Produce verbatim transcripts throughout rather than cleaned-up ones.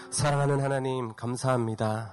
사랑하는 하나님 감사합니다.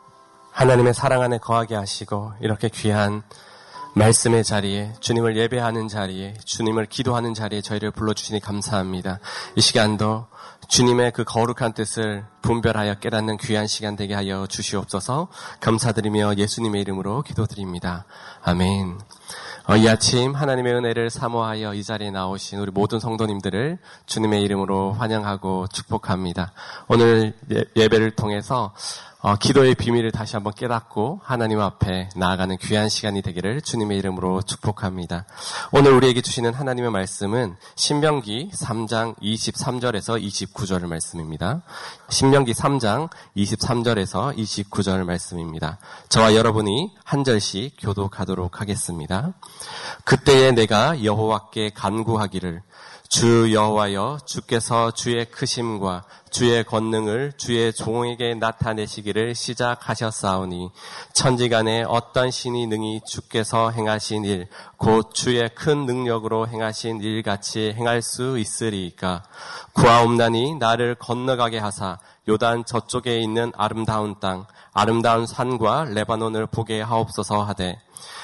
하나님의 사랑 안에 거하게 하시고 이렇게 귀한 말씀의 자리에, 주님을 예배하는 자리에, 주님을 기도하는 자리에 저희를 불러주시니 감사합니다. 이 시간도 주님의 그 거룩한 뜻을 분별하여 깨닫는 귀한 시간 되게 하여 주시옵소서. 감사드리며 예수님의 이름으로 기도드립니다. 아멘. 어, 이 아침 하나님의 은혜를 사모하여 이 자리에 나오신 우리 모든 성도님들을 주님의 이름으로 환영하고 축복합니다. 오늘 예, 예배를 통해서 어, 기도의 비밀을 다시 한번 깨닫고 하나님 앞에 나아가는 귀한 시간이 되기를 주님의 이름으로 축복합니다. 오늘 우리에게 주시는 하나님의 말씀은 신명기 삼 장 이십삼 절에서 이십구 절 말씀입니다. 신명기 삼 장 이십삼 절에서 이십구 절 말씀입니다. 저와 여러분이 한 절씩 교독하도록 하겠습니다. 그때에 내가 여호와께 간구하기를 주 여호와여, 주께서 주의 크심과 주의 권능을 주의 종에게 나타내시기를 시작하셨사오니 천지간에 어떤 신이 능히 주께서 행하신 일 곧 주의 큰 능력으로 행하신 일같이 행할 수 있으리이까. 구하옵나니 나를 건너가게 하사 요단 저쪽에 있는 아름다운 땅 아름다운 산과 레바논을 보게 하옵소서 하되,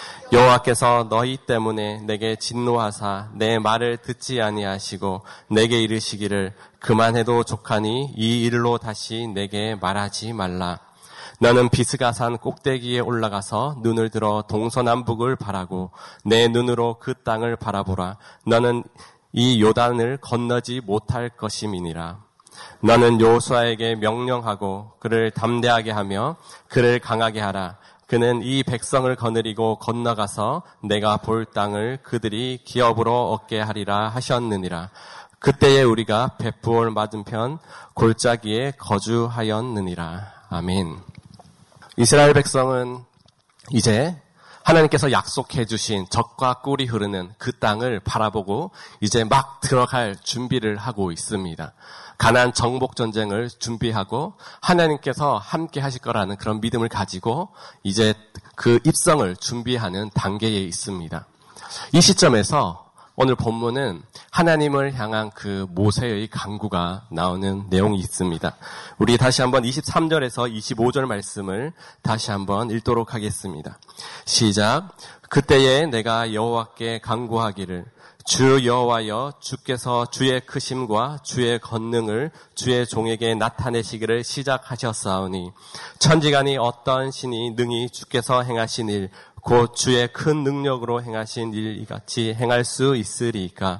여호와께서 너희 때문에 내게 진노하사 내 말을 듣지 아니하시고 내게 이르시기를 그만해도 족하니 이 일로 다시 내게 말하지 말라. 너는 비스가산 꼭대기에 올라가서 눈을 들어 동서남북을 바라고 내 눈으로 그 땅을 바라보라. 너는 이 요단을 건너지 못할 것임이니라. 너는 여호수아에게 명령하고 그를 담대하게 하며 그를 강하게 하라. 그는 이 백성을 거느리고 건너가서 내가 볼 땅을 그들이 기업으로 얻게 하리라 하셨느니라. 그때에 우리가 벳부올 맞은편 골짜기에 거주하였느니라. 아멘. 이스라엘 백성은 이제 하나님께서 약속해 주신 젖과 꿀이 흐르는 그 땅을 바라보고 이제 막 들어갈 준비를 하고 있습니다. 가나안 정복 전쟁을 준비하고 하나님께서 함께 하실 거라는 그런 믿음을 가지고 이제 그 입성을 준비하는 단계에 있습니다. 이 시점에서 오늘 본문은 하나님을 향한 그 모세의 간구가 나오는 내용이 있습니다. 우리 다시 한번 이십삼 절에서 이십오 절 말씀을 다시 한번 읽도록 하겠습니다. 시작. 그때에 내가 여호와께 간구하기를 주 여호와여, 주께서 주의 크심과 주의 권능을 주의 종에게 나타내시기를 시작하셨사오니 천지간이 어떤 신이 능히 주께서 행하신 일 곧 주의 큰 능력으로 행하신 일같이 행할 수 있으리이까.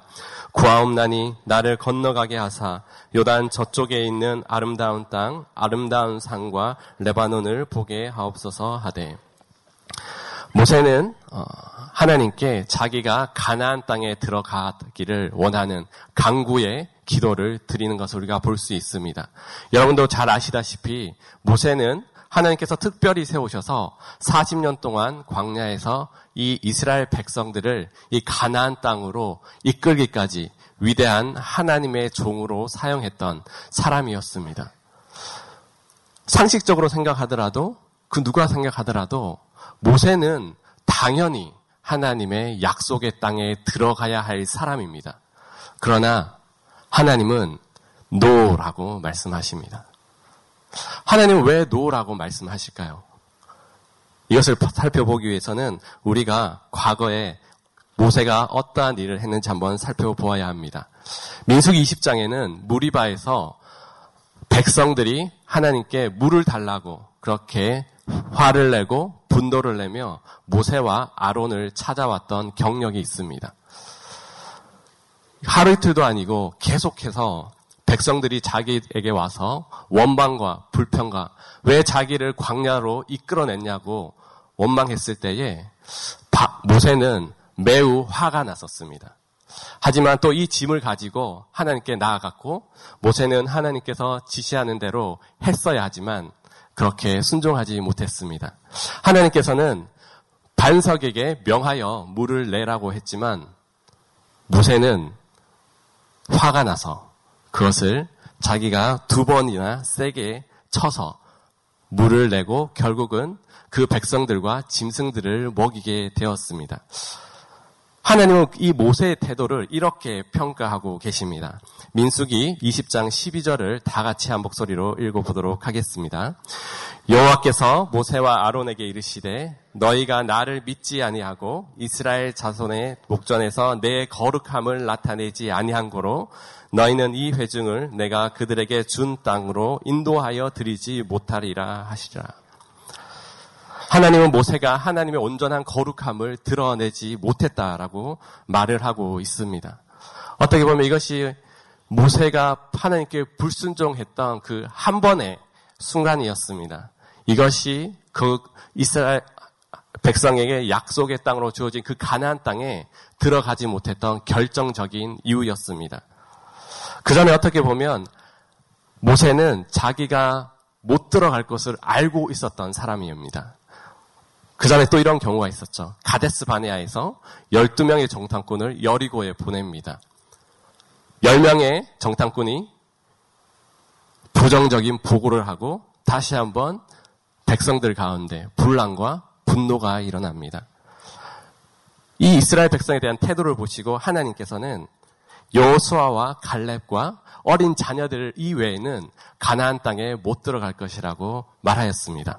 구하옵나니 나를 건너가게 하사 요단 저쪽에 있는 아름다운 땅 아름다운 산과 레바논을 보게 하옵소서 하되, 모세는 하나님께 자기가 가나안 땅에 들어가기를 원하는 간구의 기도를 드리는 것을 우리가 볼 수 있습니다. 여러분도 잘 아시다시피 모세는 하나님께서 특별히 세우셔서 사십 년 동안 광야에서 이 이스라엘 백성들을 이 가나안 땅으로 이끌기까지 위대한 하나님의 종으로 사용했던 사람이었습니다. 상식적으로 생각하더라도, 그 누가 생각하더라도 모세는 당연히 하나님의 약속의 땅에 들어가야 할 사람입니다. 그러나 하나님은 노라고 말씀하십니다. 하나님은 왜 노라고 말씀하실까요? 이것을 살펴보기 위해서는 우리가 과거에 모세가 어떠한 일을 했는지 한번 살펴보아야 합니다. 민수기 이십 장에는 무리바에서 백성들이 하나님께 물을 달라고 그렇게 화를 내고 분노를 내며 모세와 아론을 찾아왔던 경력이 있습니다. 하루 이틀도 아니고 계속해서 백성들이 자기에게 와서 원망과 불평과 왜 자기를 광야로 이끌어냈냐고 원망했을 때에 모세는 매우 화가 났었습니다. 하지만 또 이 짐을 가지고 하나님께 나아갔고 모세는 하나님께서 지시하는 대로 했어야 하지만 그렇게 순종하지 못했습니다. 하나님께서는 반석에게 명하여 물을 내라고 했지만 모세는 화가 나서 그것을 자기가 두 번이나 세게 쳐서 물을 내고 결국은 그 백성들과 짐승들을 먹이게 되었습니다. 하나님은 이 모세의 태도를 이렇게 평가하고 계십니다. 민수기 이십 장 십이 절을 다 같이 한 목소리로 읽어보도록 하겠습니다. 여호와께서 모세와 아론에게 이르시되 너희가 나를 믿지 아니하고 이스라엘 자손의 목전에서 내 거룩함을 나타내지 아니한 고로 너희는 이 회중을 내가 그들에게 준 땅으로 인도하여 드리지 못하리라 하시라. 하나님은 모세가 하나님의 온전한 거룩함을 드러내지 못했다라고 말을 하고 있습니다. 어떻게 보면 이것이 모세가 하나님께 불순종했던 그 한 번의 순간이었습니다. 이것이 그 이스라엘 백성에게 약속의 땅으로 주어진 그 가나안 땅에 들어가지 못했던 결정적인 이유였습니다. 그 전에 어떻게 보면 모세는 자기가 못 들어갈 것을 알고 있었던 사람입니다. 그 전에 또 이런 경우가 있었죠. 가데스 바네아에서 열두 명의 정탐꾼을 여리고에 보냅니다. 열 명의 정탐꾼이 부정적인 보고를 하고 다시 한번 백성들 가운데 분란과 분노가 일어납니다. 이 이스라엘 백성에 대한 태도를 보시고 하나님께서는 여호수아와 갈렙과 어린 자녀들 이외에는 가나안 땅에 못 들어갈 것이라고 말하였습니다.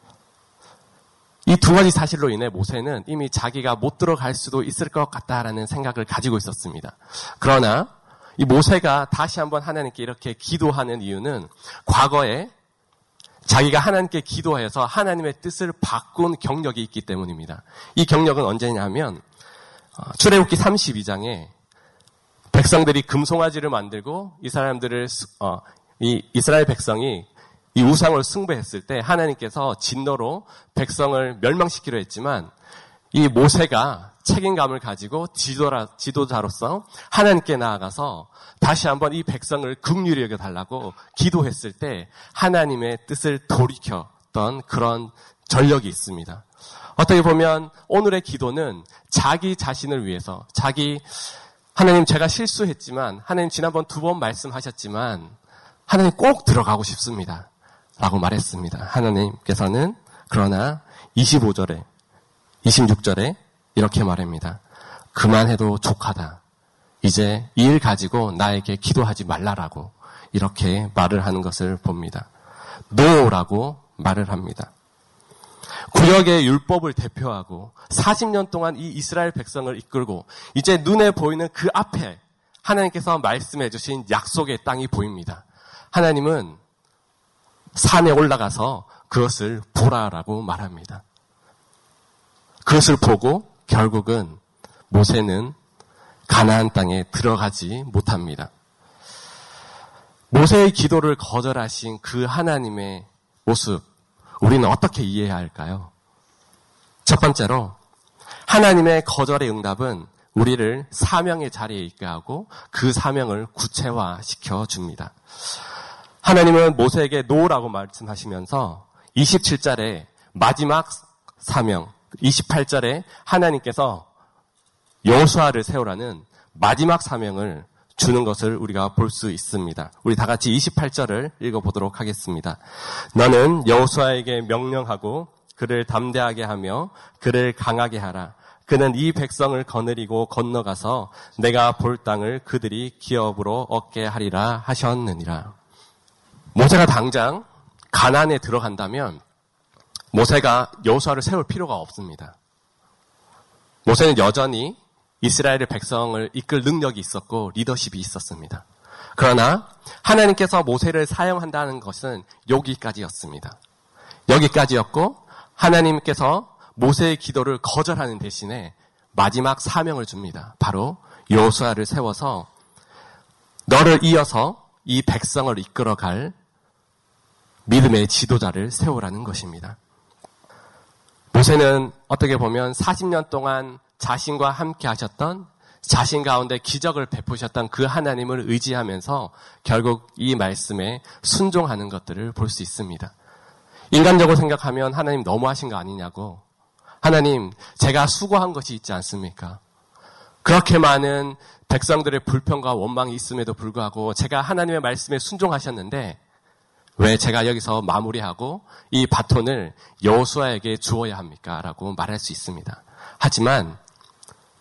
이 두 가지 사실로 인해 모세는 이미 자기가 못 들어갈 수도 있을 것 같다라는 생각을 가지고 있었습니다. 그러나 이 모세가 다시 한번 하나님께 이렇게 기도하는 이유는 과거에 자기가 하나님께 기도해서 하나님의 뜻을 바꾼 경력이 있기 때문입니다. 이 경력은 언제냐면 출애굽기 삼십이 장에 백성들이 금송아지를 만들고 이 사람들을 어, 이 이스라엘 백성이 이 우상을 숭배했을 때 하나님께서 진노로 백성을 멸망시키려 했지만 이 모세가 책임감을 가지고 지도라, 지도자로서 하나님께 나아가서 다시 한번 이 백성을 긍휼히 여겨달라고 기도했을 때 하나님의 뜻을 돌이켰던 그런 전력이 있습니다. 어떻게 보면 오늘의 기도는 자기 자신을 위해서 자기 하나님 제가 실수했지만 하나님 지난번 두 번 말씀하셨지만 하나님 꼭 들어가고 싶습니다. 라고 말했습니다. 하나님께서는 그러나 이십오 절에 이십육 절에 이렇게 말합니다. 그만해도 족하다. 이제 이 일 가지고 나에게 기도하지 말라라고 이렇게 말을 하는 것을 봅니다. 노라고 말을 합니다. 구약의 율법을 대표하고 사십 년 동안 이 이스라엘 백성을 이끌고 이제 눈에 보이는 그 앞에 하나님께서 말씀해 주신 약속의 땅이 보입니다. 하나님은 산에 올라가서 그것을 보라라고 말합니다. 그것을 보고 결국은 모세는 가나안 땅에 들어가지 못합니다. 모세의 기도를 거절하신 그 하나님의 모습, 우리는 어떻게 이해해야 할까요? 첫 번째로 하나님의 거절의 응답은 우리를 사명의 자리에 있게 하고 그 사명을 구체화시켜 줍니다. 하나님은 모세에게 노라고 말씀하시면서 이십칠 절에 마지막 사명, 이십팔 절에 하나님께서 여호수아를 세우라는 마지막 사명을 주는 것을 우리가 볼 수 있습니다. 우리 다 같이 이십팔 절을 읽어보도록 하겠습니다. 너는 여호수아에게 명령하고 그를 담대하게 하며 그를 강하게 하라. 그는 이 백성을 거느리고 건너가서 내가 볼 땅을 그들이 기업으로 얻게 하리라 하셨느니라. 모세가 당장 가나안에 들어간다면 모세가 여호수아를 세울 필요가 없습니다. 모세는 여전히 이스라엘의 백성을 이끌 능력이 있었고 리더십이 있었습니다. 그러나 하나님께서 모세를 사용한다는 것은 여기까지였습니다. 여기까지였고 하나님께서 모세의 기도를 거절하는 대신에 마지막 사명을 줍니다. 바로 여호수아를 세워서 너를 이어서 이 백성을 이끌어갈 믿음의 지도자를 세우라는 것입니다. 모세는 어떻게 보면 사십 년 동안 자신과 함께 하셨던 자신 가운데 기적을 베푸셨던 그 하나님을 의지하면서 결국 이 말씀에 순종하는 것들을 볼 수 있습니다. 인간적으로 생각하면 하나님 너무하신 거 아니냐고. 하나님, 제가 수고한 것이 있지 않습니까? 그렇게 많은 백성들의 불평과 원망이 있음에도 불구하고 제가 하나님의 말씀에 순종하셨는데 왜 제가 여기서 마무리하고 이 바톤을 여호수아에게 주어야 합니까? 라고 말할 수 있습니다. 하지만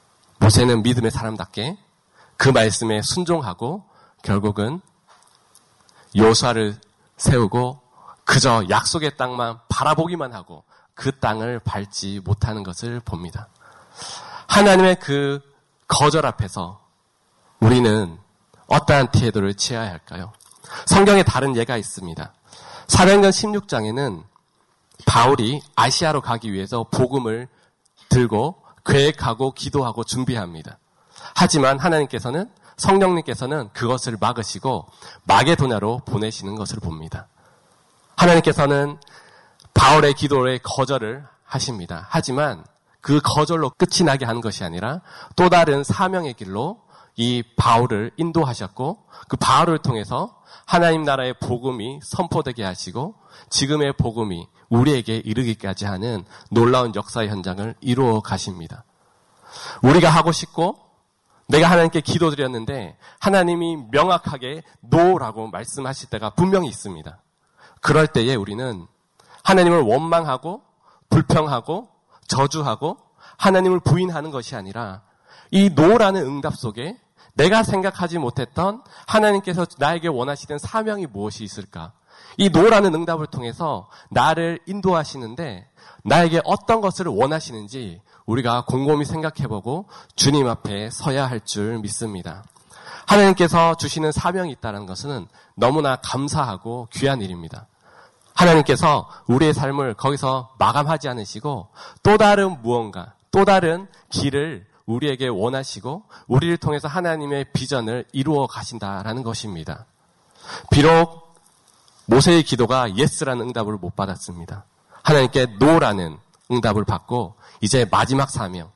모세는 믿음의 사람답게 그 말씀에 순종하고 결국은 여호수아를 세우고 그저 약속의 땅만 바라보기만 하고 그 땅을 밟지 못하는 것을 봅니다. 하나님의 그 거절 앞에서 우리는 어떠한 태도를 취해야 할까요? 성경에 다른 예가 있습니다. 사도행전 십육 장에는 바울이 아시아로 가기 위해서 복음을 들고 계획하고 기도하고 준비합니다. 하지만 하나님께서는 성령님께서는 그것을 막으시고 마게도냐로 보내시는 것을 봅니다. 하나님께서는 바울의 기도에 거절을 하십니다. 하지만 그 거절로 끝이 나게 하는 것이 아니라 또 다른 사명의 길로 이 바울을 인도하셨고 그 바울을 통해서 하나님 나라의 복음이 선포되게 하시고 지금의 복음이 우리에게 이르기까지 하는 놀라운 역사의 현장을 이루어 가십니다. 우리가 하고 싶고 내가 하나님께 기도드렸는데 하나님이 명확하게 노라고 말씀하실 때가 분명히 있습니다. 그럴 때에 우리는 하나님을 원망하고 불평하고 저주하고 하나님을 부인하는 것이 아니라 이 노라는 응답 속에 내가 생각하지 못했던 하나님께서 나에게 원하시는 사명이 무엇이 있을까? 이 노라는 응답을 통해서 나를 인도하시는데 나에게 어떤 것을 원하시는지 우리가 곰곰이 생각해보고 주님 앞에 서야 할 줄 믿습니다. 하나님께서 주시는 사명이 있다는 것은 너무나 감사하고 귀한 일입니다. 하나님께서 우리의 삶을 거기서 마감하지 않으시고 또 다른 무언가, 또 다른 길을 우리에게 원하시고 우리를 통해서 하나님의 비전을 이루어 가신다라는 것입니다. 비록 모세의 기도가 예스라는 응답을 못 받았습니다. 하나님께 노라는 응답을 받고 이제 마지막 사명,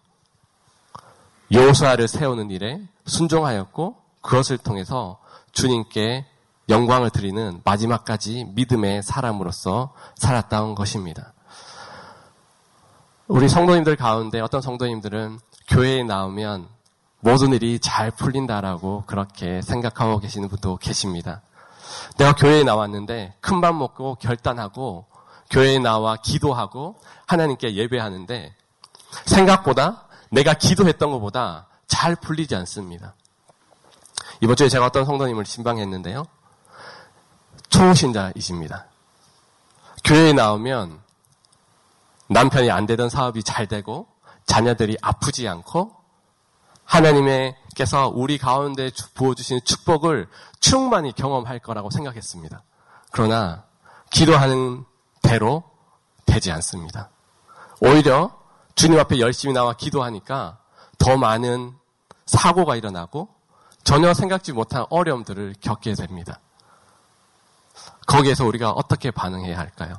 여호수아를 세우는 일에 순종하였고 그것을 통해서 주님께 영광을 드리는 마지막까지 믿음의 사람으로서 살았다는 것입니다. 우리 성도님들 가운데 어떤 성도님들은 교회에 나오면 모든 일이 잘 풀린다라고 그렇게 생각하고 계시는 분도 계십니다. 내가 교회에 나왔는데 큰맘 먹고 결단하고 교회에 나와 기도하고 하나님께 예배하는데 생각보다 내가 기도했던 것보다 잘 풀리지 않습니다. 이번 주에 제가 어떤 성도님을 신방했는데요. 초신자이십니다. 교회에 나오면 남편이 안 되던 사업이 잘 되고 자녀들이 아프지 않고 하나님께서 우리 가운데 부어주시는 축복을 충만히 경험할 거라고 생각했습니다. 그러나 기도하는 대로 되지 않습니다. 오히려 주님 앞에 열심히 나와 기도하니까 더 많은 사고가 일어나고 전혀 생각지 못한 어려움들을 겪게 됩니다. 거기에서 우리가 어떻게 반응해야 할까요?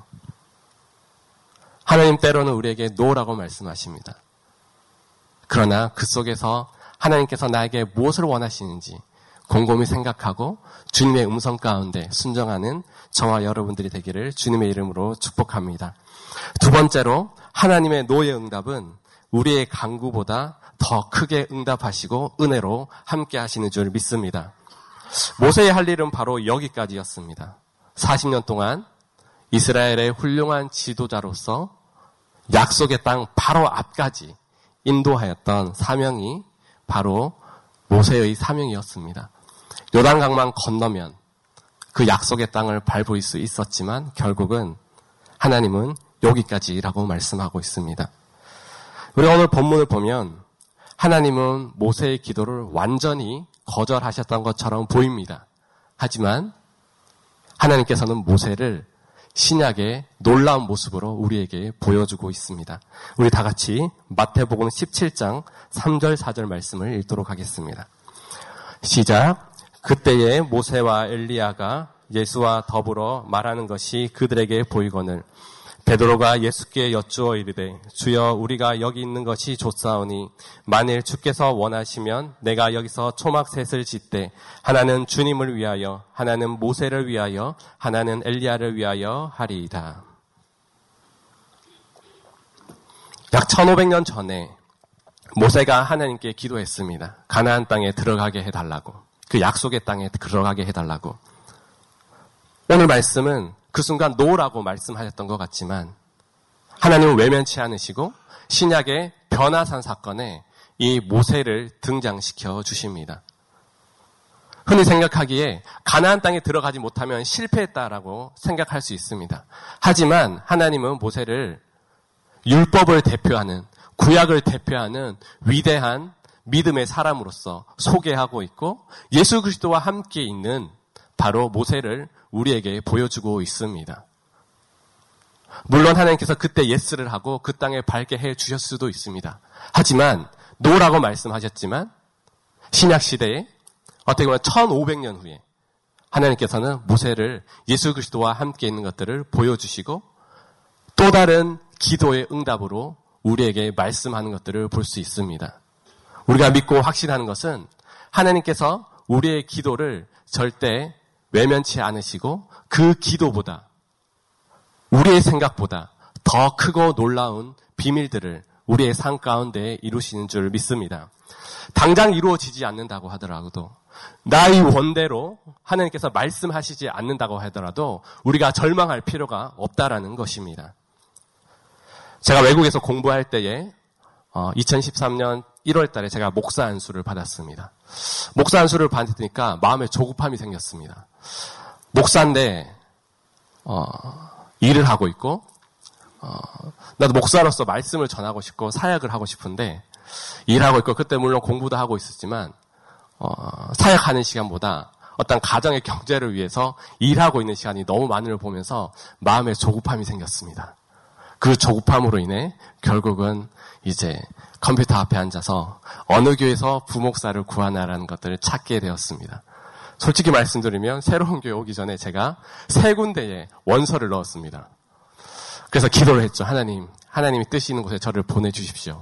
하나님 때로는 우리에게 노라고 말씀하십니다. 그러나 그 속에서 하나님께서 나에게 무엇을 원하시는지 곰곰이 생각하고 주님의 음성 가운데 순종하는 저와 여러분들이 되기를 주님의 이름으로 축복합니다. 두 번째로 하나님의 노의 응답은 우리의 간구보다 더 크게 응답하시고 은혜로 함께 하시는 줄 믿습니다. 모세의 할 일은 바로 여기까지였습니다. 사십 년 동안 이스라엘의 훌륭한 지도자로서 약속의 땅 바로 앞까지 인도하였던 사명이 바로 모세의 사명이었습니다. 요단강만 건너면 그 약속의 땅을 밟을 수 있었지만 결국은 하나님은 여기까지라고 말씀하고 있습니다. 우리가 오늘 본문을 보면 하나님은 모세의 기도를 완전히 거절하셨던 것처럼 보입니다. 하지만 하나님께서는 모세를 신약의 놀라운 모습으로 우리에게 보여주고 있습니다. 우리 다 같이 마태복음 십칠 장 삼 절 사 절 말씀을 읽도록 하겠습니다. 시작. 그때에 모세와 엘리야가 예수와 더불어 말하는 것이 그들에게 보이거늘 베드로가 예수께 여쭈어 이르되 주여 우리가 여기 있는 것이 좋사오니 만일 주께서 원하시면 내가 여기서 초막셋을 짓되 하나는 주님을 위하여 하나는 모세를 위하여 하나는 엘리야를 위하여 하리이다. 약 천오백 년 전에 모세가 하나님께 기도했습니다. 가나안 땅에 들어가게 해달라고. 그 약속의 땅에 들어가게 해달라고. 오늘 말씀은 그 순간 노라고 말씀하셨던 것 같지만 하나님은 외면치 않으시고 신약의 변화산 사건에 이 모세를 등장시켜 주십니다. 흔히 생각하기에 가나안 땅에 들어가지 못하면 실패했다라고 생각할 수 있습니다. 하지만 하나님은 모세를 율법을 대표하는, 구약을 대표하는 위대한 믿음의 사람으로서 소개하고 있고 예수 그리스도와 함께 있는 바로 모세를 우리에게 보여주고 있습니다. 물론 하나님께서 그때 예스를 하고 그 땅에 밟게 해 주셨을 수도 있습니다. 하지만 노라고 말씀하셨지만 신약 시대에 어떻게 보면 천오백 년 후에 하나님께서는 모세를 예수 그리스도와 함께 있는 것들을 보여주시고 또 다른 기도의 응답으로 우리에게 말씀하는 것들을 볼 수 있습니다. 우리가 믿고 확신하는 것은 하나님께서 우리의 기도를 절대 외면치 않으시고 그 기도보다 우리의 생각보다 더 크고 놀라운 비밀들을 우리의 삶 가운데 이루시는 줄 믿습니다. 당장 이루어지지 않는다고 하더라도 나의 원대로 하나님께서 말씀하시지 않는다고 하더라도 우리가 절망할 필요가 없다라는 것입니다. 제가 외국에서 공부할 때에 이천십삼 년 일월 달에 제가 목사 안수를 받았습니다. 목사 안수를 받으니까 마음에 조급함이 생겼습니다. 목사인데 어, 일을 하고 있고 어, 나도 목사로서 말씀을 전하고 싶고 사역을 하고 싶은데 일하고 있고 그때 물론 공부도 하고 있었지만 어, 사역하는 시간보다 어떤 가정의 경제를 위해서 일하고 있는 시간이 너무 많은 걸 보면서 마음에 조급함이 생겼습니다. 그 조급함으로 인해 결국은 이제 컴퓨터 앞에 앉아서 어느 교회에서 부목사를 구하나라는 것들을 찾게 되었습니다. 솔직히 말씀드리면 새로운 교회 오기 전에 제가 세 군데에 원서를 넣었습니다. 그래서 기도를 했죠. 하나님, 하나님이 뜻이 있는 곳에 저를 보내주십시오.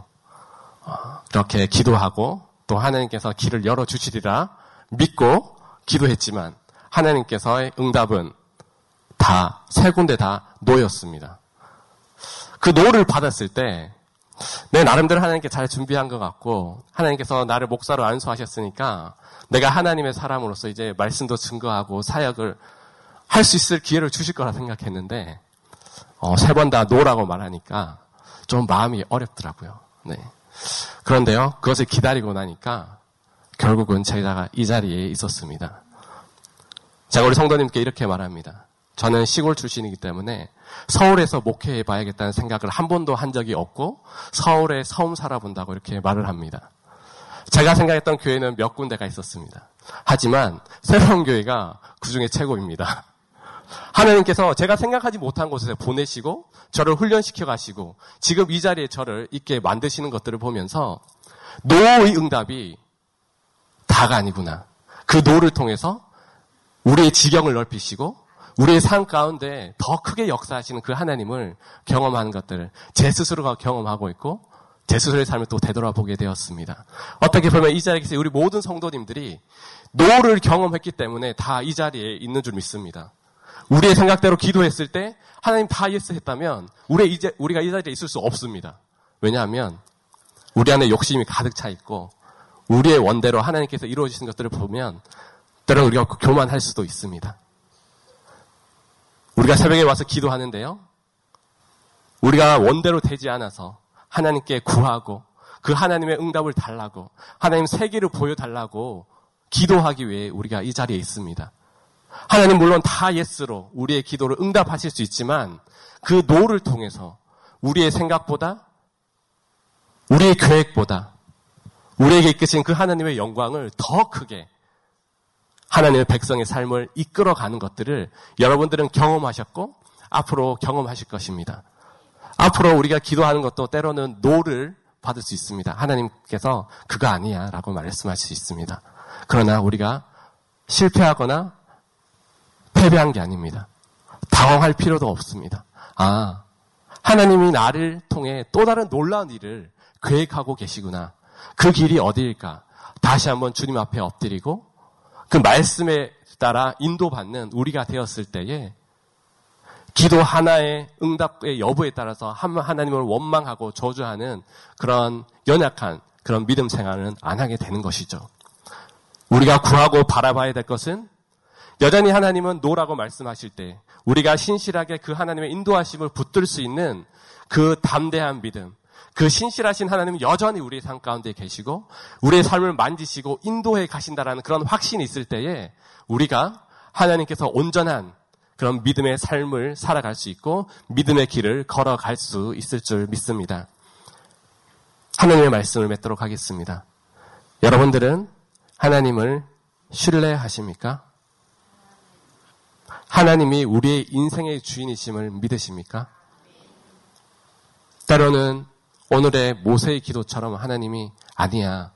그렇게 기도하고 또 하나님께서 길을 열어주시리라 믿고 기도했지만 하나님께서의 응답은 다 세 군데 다 노였습니다. 그 노를 받았을 때 내 나름대로 하나님께 잘 준비한 것 같고 하나님께서 나를 목사로 안수하셨으니까 내가 하나님의 사람으로서 이제 말씀도 증거하고 사역을 할 수 있을 기회를 주실 거라 생각했는데 어, 세 번 다 노라고 말하니까 좀 마음이 어렵더라고요. 네. 그런데요, 그것을 기다리고 나니까 결국은 제가 이 자리에 있었습니다. 제가 우리 성도님께 이렇게 말합니다. 저는 시골 출신이기 때문에 서울에서 목회해 봐야겠다는 생각을 한 번도 한 적이 없고 서울에 처음 살아본다고 이렇게 말을 합니다. 제가 생각했던 교회는 몇 군데가 있었습니다. 하지만 새로운 교회가 그중에 최고입니다. 하나님께서 제가 생각하지 못한 곳에 보내시고 저를 훈련시켜 가시고 지금 이 자리에 저를 있게 만드시는 것들을 보면서 노의 응답이 다가 아니구나. 그 노를 통해서 우리의 지경을 넓히시고 우리의 삶 가운데 더 크게 역사하시는 그 하나님을 경험하는 것들을 제 스스로가 경험하고 있고 제 스스로의 삶을 또 되돌아보게 되었습니다. 어떻게 보면 이 자리에 계신 우리 모든 성도님들이 노를 경험했기 때문에 다 이 자리에 있는 줄 믿습니다. 우리의 생각대로 기도했을 때 하나님 다 예스 했다면 우리 이제 우리가 이 자리에 있을 수 없습니다. 왜냐하면 우리 안에 욕심이 가득 차 있고 우리의 원대로 하나님께서 이루어지신 것들을 보면 때로 우리가 교만할 수도 있습니다. 우리가 새벽에 와서 기도하는데요. 우리가 원대로 되지 않아서 하나님께 구하고 그 하나님의 응답을 달라고 하나님 세계를 보여달라고 기도하기 위해 우리가 이 자리에 있습니다. 하나님 물론 다 예스로 우리의 기도를 응답하실 수 있지만 그 노를 통해서 우리의 생각보다 우리의 계획보다 우리에게 이끄신 그 하나님의 영광을 더 크게 하나님의 백성의 삶을 이끌어가는 것들을 여러분들은 경험하셨고 앞으로 경험하실 것입니다. 앞으로 우리가 기도하는 것도 때로는 노를 받을 수 있습니다. 하나님께서 그거 아니야 라고 말씀하실 수 있습니다. 그러나 우리가 실패하거나 패배한 게 아닙니다. 당황할 필요도 없습니다. 아, 하나님이 나를 통해 또 다른 놀라운 일을 계획하고 계시구나. 그 길이 어디일까? 다시 한번 주님 앞에 엎드리고 그 말씀에 따라 인도받는 우리가 되었을 때에 기도 하나의 응답의 여부에 따라서 하나님을 원망하고 저주하는 그런 연약한 그런 믿음 생활은 안 하게 되는 것이죠. 우리가 구하고 바라봐야 될 것은 여전히 하나님은 노라고 말씀하실 때 우리가 신실하게 그 하나님의 인도하심을 붙들 수 있는 그 담대한 믿음, 그 신실하신 하나님은 여전히 우리의 삶 가운데 계시고 우리의 삶을 만지시고 인도해 가신다라는 그런 확신이 있을 때에 우리가 하나님께서 온전한 그런 믿음의 삶을 살아갈 수 있고 믿음의 길을 걸어갈 수 있을 줄 믿습니다. 하나님의 말씀을 맺도록 하겠습니다. 여러분들은 하나님을 신뢰하십니까? 하나님이 우리의 인생의 주인이심을 믿으십니까? 때로는 오늘의 모세의 기도처럼 하나님이 아니야,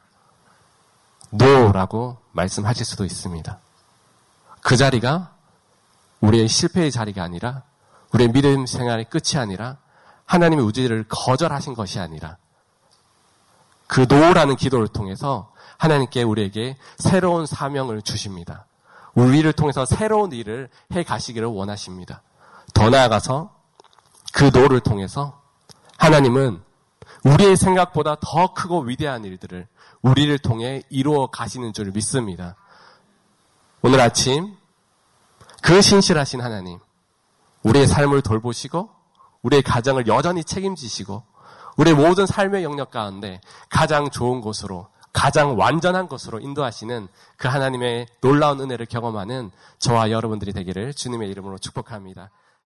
노라고 말씀하실 수도 있습니다. 그 자리가 우리의 실패의 자리가 아니라 우리의 믿음 생활의 끝이 아니라 하나님의 우주를 거절하신 것이 아니라 그 노라는 기도를 통해서 하나님께 우리에게 새로운 사명을 주십니다. 우리를 통해서 새로운 일을 해 가시기를 원하십니다. 더 나아가서 그 노를 통해서 하나님은 우리의 생각보다 더 크고 위대한 일들을 우리를 통해 이루어 가시는 줄 믿습니다. 오늘 아침 그 신실하신 하나님, 우리의 삶을 돌보시고 우리의 가정을 여전히 책임지시고 우리의 모든 삶의 영역 가운데 가장 좋은 곳으로, 가장 완전한 것으로 인도하시는 그 하나님의 놀라운 은혜를 경험하는 저와 여러분들이 되기를 주님의 이름으로 축복합니다.